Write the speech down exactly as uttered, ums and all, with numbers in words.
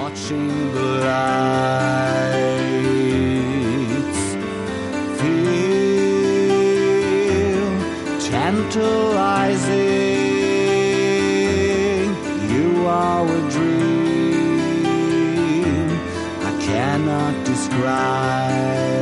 watching the lights, feel tantalizing. You are a dream I cannot describe.